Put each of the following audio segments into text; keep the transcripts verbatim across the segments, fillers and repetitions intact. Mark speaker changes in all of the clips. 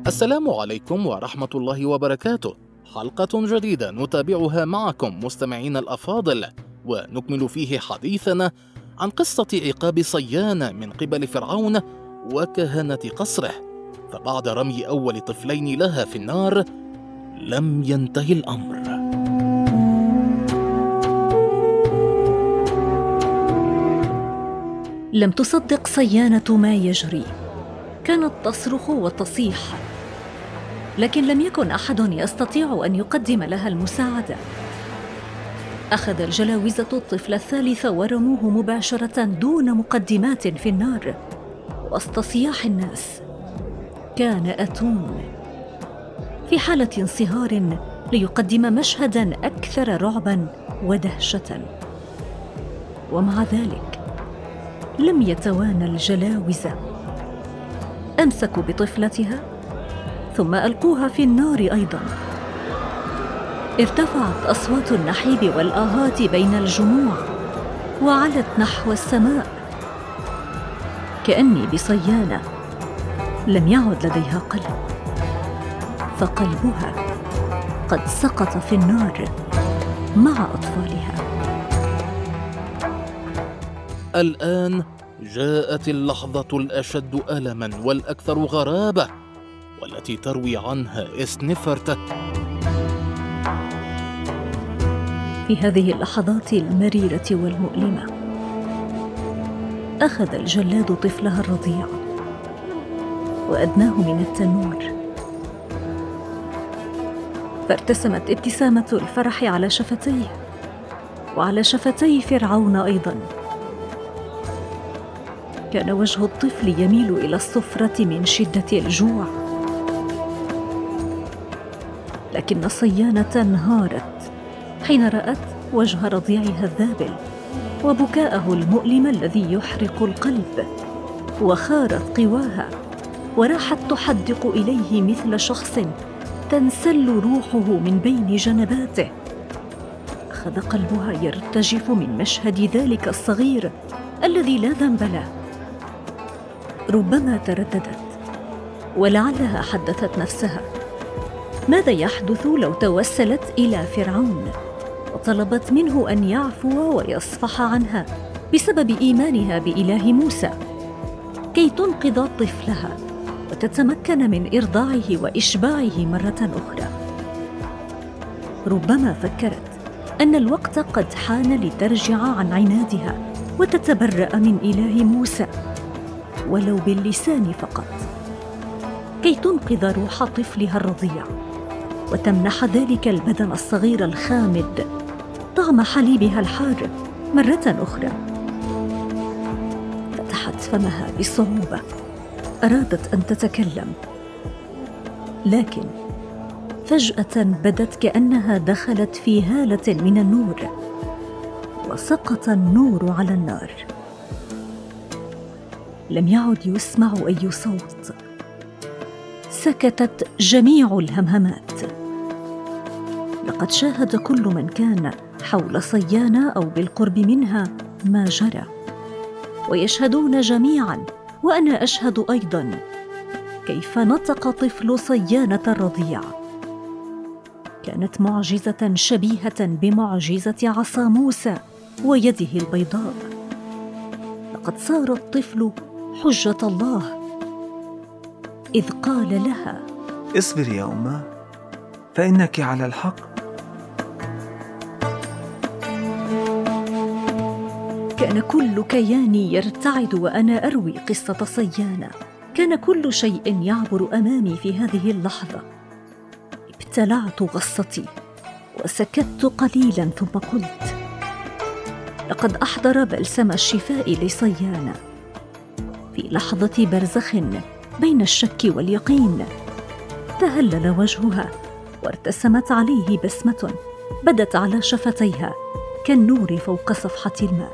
Speaker 1: السلام عليكم ورحمة الله وبركاته. حلقة جديدة نتابعها معكم مستمعين الأفاضل، ونكمل فيه حديثنا عن قصة عقاب صيان من قبل فرعون وكهنة قصره. فبعد رمي أول طفلين لها في النار لم ينتهي الأمر.
Speaker 2: لم تصدق صيانة ما يجري، كانت تصرخ وتصيح، لكن لم يكن أحد يستطيع أن يقدم لها المساعدة. أخذ الجلاوزة الطفل الثالث ورموه مباشرة دون مقدمات في النار وسط صياح الناس. كان أتون في حالة انصهار ليقدم مشهداً أكثر رعباً ودهشة، ومع ذلك لم يتوانى الجلاوزة. أمسكوا بطفلتها ثم ألقوها في النار أيضاً. ارتفعت أصوات النحيب والآهات بين الجموع وعلت نحو السماء، كأني بصيانة لم يعد لديها قلب، فقلبها قد سقط في النار مع أطفالها.
Speaker 1: الآن جاءت اللحظة الأشد ألماً والأكثر غرابة، والتي تروي عنها إسنفرت.
Speaker 2: في هذه اللحظات المريرة والمؤلمة أخذ الجلاد طفلها الرضيع وأدناه من التنور، فارتسمت ابتسامة الفرح على شفتيه وعلى شفتي فرعون أيضاً. كان وجه الطفل يميل إلى الصفرة من شدة الجوع، لكن صيانة انهارت حين رأت وجه رضيعها الذابل وبكاءه المؤلم الذي يحرق القلب، وخارت قواها وراحت تحدق إليه مثل شخص تنسل روحه من بين جنباته. أخذ قلبها يرتجف من مشهد ذلك الصغير الذي لا ذنب له. ربما ترددت ولعلها حدثت نفسها: ماذا يحدث لو توسلت إلى فرعون وطلبت منه أن يعفو ويصفح عنها بسبب إيمانها بإله موسى كي تنقذ طفلها وتتمكن من إرضاعه وإشباعه مرة أخرى؟ ربما فكرت أن الوقت قد حان لترجع عن عنادها وتتبرأ من إله موسى ولو باللسان فقط، كي تنقذ روح طفلها الرضيع وتمنح ذلك البدن الصغير الخامد طعم حليبها الحار مرة أخرى. فتحت فمها بصعوبة، أرادت أن تتكلم، لكن فجأة بدت كأنها دخلت في هالة من النور وسقط النور على النار. لم يعد يسمع أي صوت، سكتت جميع الهمهمات. لقد شاهد كل من كان حول صيانة أو بالقرب منها ما جرى، ويشهدون جميعاً وأنا أشهد أيضاً كيف نطق طفل صيانة الرضيع. كانت معجزة شبيهة بمعجزة عصا موسى ويده البيضاء. لقد صار الطفل حجة الله، إذ قال لها:
Speaker 3: اصبري يا أمه، فإنك على الحق.
Speaker 2: كان كل كياني يرتعد وأنا أروي قصة صيانة. كان كل شيء يعبر أمامي في هذه اللحظة. ابتلعت غصتي وسكت قليلا ثم قلت: لقد أحضر بلسم الشفاء لصيانة. في لحظة برزخ بين الشك واليقين تهلل وجهها وارتسمت عليه بسمة بدت على شفتيها كالنور فوق صفحة الماء.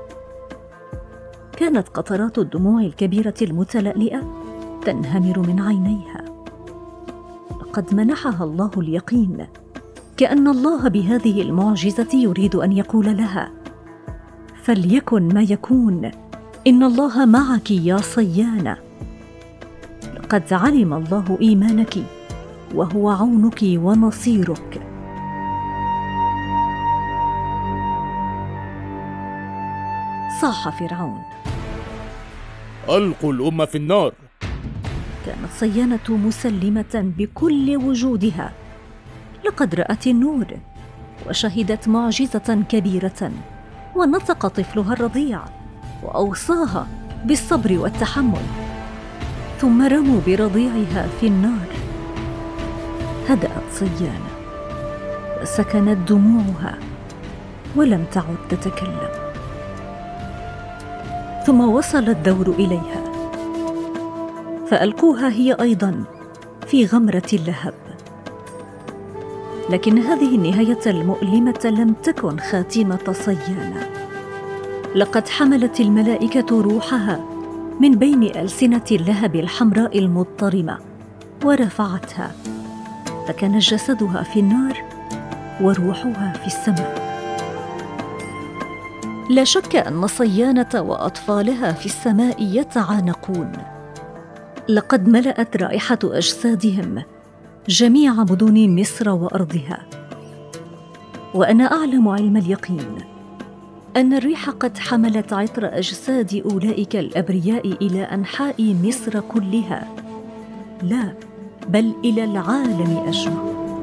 Speaker 2: كانت قطرات الدموع الكبيرة المتلألئة تنهمر من عينيها. لقد منحها الله اليقين، كأن الله بهذه المعجزة يريد أن يقول لها: فليكن ما يكون، إن الله معك يا صيانة. قد علم الله إيمانك وهو عونك ونصيرك. صاح فرعون:
Speaker 1: ألقوا الأمة في النار.
Speaker 2: كانت صيانة مسلمة بكل وجودها، لقد رأت النور وشهدت معجزة كبيرة، ونطق طفلها الرضيع وأوصاها بالصبر والتحمل. ثم رموا برضيعها في النار. هدأت صيانة وسكنت دموعها ولم تعد تتكلم. ثم وصل الدور إليها، فألقوها هي أيضا في غمرة اللهب. لكن هذه النهاية المؤلمة لم تكن خاتمة صيانة. لقد حملت الملائكة روحها من بين ألسنة اللهب الحمراء المضطرمة ورفعتها، فكان جسدها في النار وروحها في السماء. لا شك أن صيانة وأطفالها في السماء يتعانقون. لقد ملأت رائحة أجسادهم جميع مدن مصر وأرضها. وأنا أعلم علم اليقين أن الريح قد حملت عطر أجساد أولئك الأبرياء إلى أنحاء مصر كلها، لا بل إلى العالم أجمع.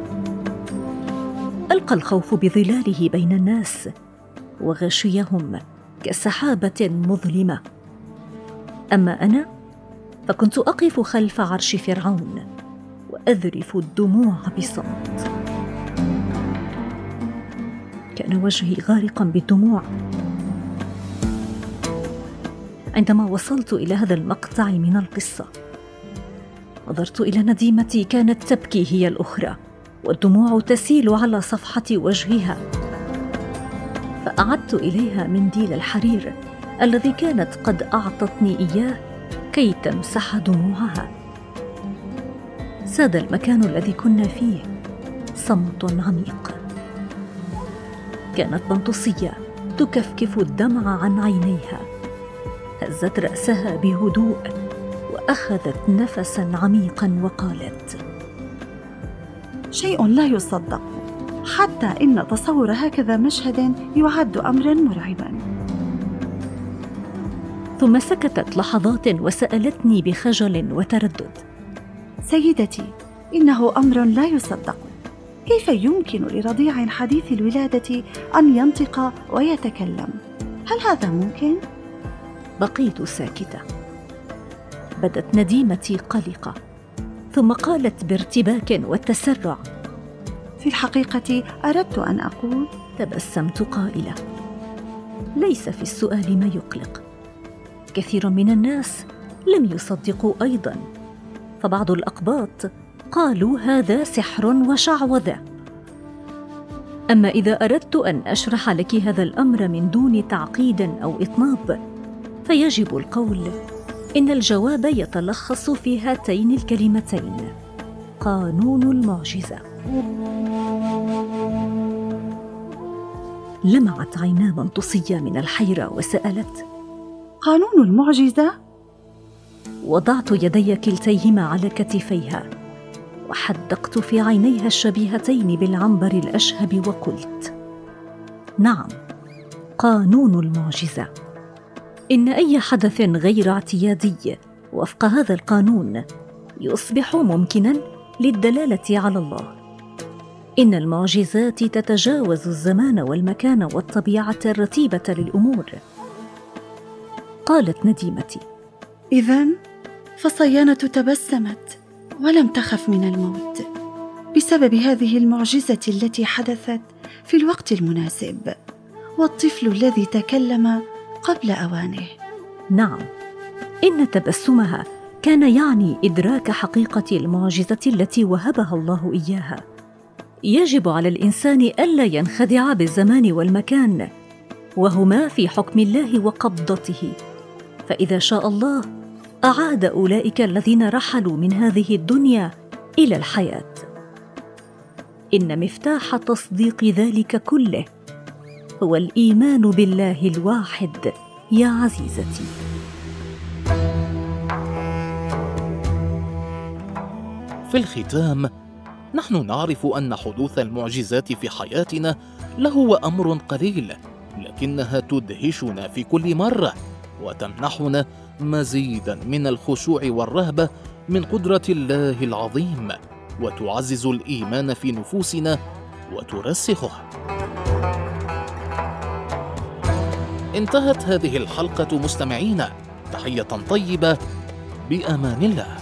Speaker 2: ألقى الخوف بظلاله بين الناس وغشيهم كسحابة مظلمة. أما أنا فكنت أقف خلف عرش فرعون وأذرف الدموع بصمت. كان وجهي غارقا بالدموع. عندما وصلت إلى هذا المقطع من القصة، نظرت إلى نديمتي كانت تبكي هي الأخرى، والدموع تسيل على صفحة وجهها. فأعدت إليها منديل الحرير الذي كانت قد أعطتني إياه كي تمسح دموعها. ساد المكان الذي كنا فيه صمت عميق. كانت بنطسية تكفكف الدمع عن عينيها، هزت رأسها بهدوء وأخذت نفسا عميقا وقالت:
Speaker 4: شيء لا يصدق، حتى إن تصور هكذا مشهد يعد أمرا مرعبا.
Speaker 2: ثم سكتت لحظات وسألتني بخجل وتردد:
Speaker 4: سيدتي، إنه أمر لا يصدق. كيف يمكن لرضيع حديث الولادة أن ينطق ويتكلم؟ هل هذا ممكن؟
Speaker 2: بقيت ساكتة. بدت نديمتي قلقة، ثم قالت بارتباك وتسرع:
Speaker 4: في الحقيقة أردت أن أقول.
Speaker 2: تبسمت قائلة: ليس في السؤال ما يقلق. كثير من الناس لم يصدقوا أيضا، فبعض الأقباط قالوا هذا سحر وشعوذة. أما إذا أردت أن أشرح لك هذا الأمر من دون تعقيد أو إطناب، فيجب القول إن الجواب يتلخص في هاتين الكلمتين: قانون المعجزة. لمعت عينا بنطسية من الحيرة وسألت:
Speaker 4: قانون المعجزة؟
Speaker 2: وضعت يدي كلتيهما على كتفيها وحدقت في عينيها الشبيهتين بالعنبر الأشهب وقلت: نعم، قانون المعجزة. إن أي حدث غير اعتيادي وفق هذا القانون يصبح ممكنا للدلالة على الله. إن المعجزات تتجاوز الزمان والمكان والطبيعة الرتيبة للأمور. قالت نديمتي:
Speaker 4: إذن فصيانة تبسمت ولم تخف من الموت بسبب هذه المعجزة التي حدثت في الوقت المناسب، والطفل الذي تكلم قبل أوانه.
Speaker 2: نعم، إن تبسمها كان يعني إدراك حقيقة المعجزة التي وهبها الله إياها. يجب على الإنسان ألا ينخدع بالزمان والمكان، وهما في حكم الله وقبضته، فإذا شاء الله أعاد أولئك الذين رحلوا من هذه الدنيا إلى الحياة. إن مفتاح تصديق ذلك كله هو الإيمان بالله الواحد يا عزيزتي.
Speaker 1: في الختام، نحن نعرف أن حدوث المعجزات في حياتنا لهو أمر قليل، لكنها تدهشنا في كل مرة وتمنحنا مزيدا من الخشوع والرهبة من قدرة الله العظيم، وتعزز الإيمان في نفوسنا وترسخه. انتهت هذه الحلقة مستمعينا، تحية طيبة، بأمان الله.